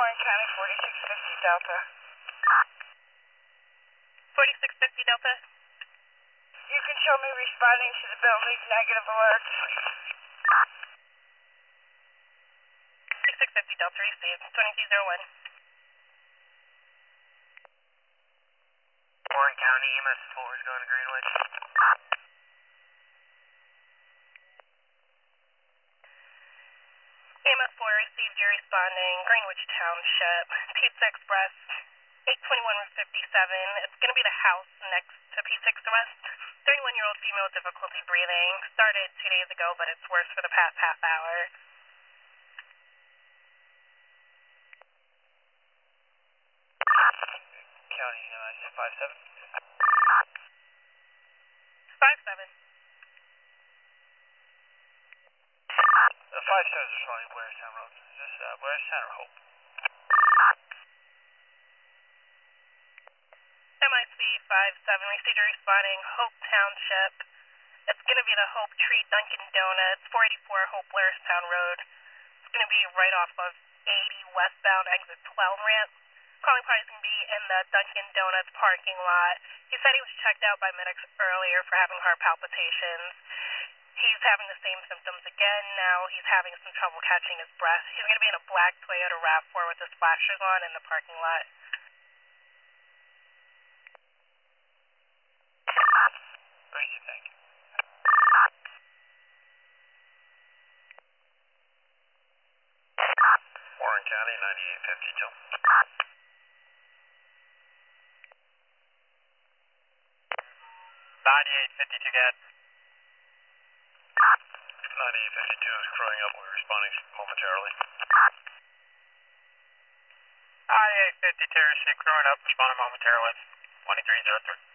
Warren County, 4650 Delta. 4650 Delta. You can show me responding to the building negative alerts. 4650 Delta received. 2301. Warren County, EMS 4 is going to Greenwich. EMS 4 received, you're responding. Greenwich Township, Pizza Express, 821 Route 57. It's going to be the house next to Pizza Express. 31-year-old female, difficulty breathing. Started 2 days ago, but it's worse for the past half hour. County, 57. 57. The 57s are showing Blairstown Road. Is this Blairstown or Hope? MIC 57, received, you're responding. Hope Township. It's going to be the Hope Tree Dunkin' Donuts, 484 Hope Blairstown Road. It's going to be right off of 80 westbound exit 12 ramp. Calling party's going to be in the Dunkin' Donuts parking lot. He said he was checked out by medics earlier for having heart palpitations. He's having the same symptoms again now. He's having some trouble catching his breath. He's going to be in a black Toyota RAV4 with his flashers on in the parking lot. Received, thank you. Warren County, 9852. 9852, Gad. 9852 is crowing up. We're responding momentarily. 9852 is crowing up, responding momentarily. 2303.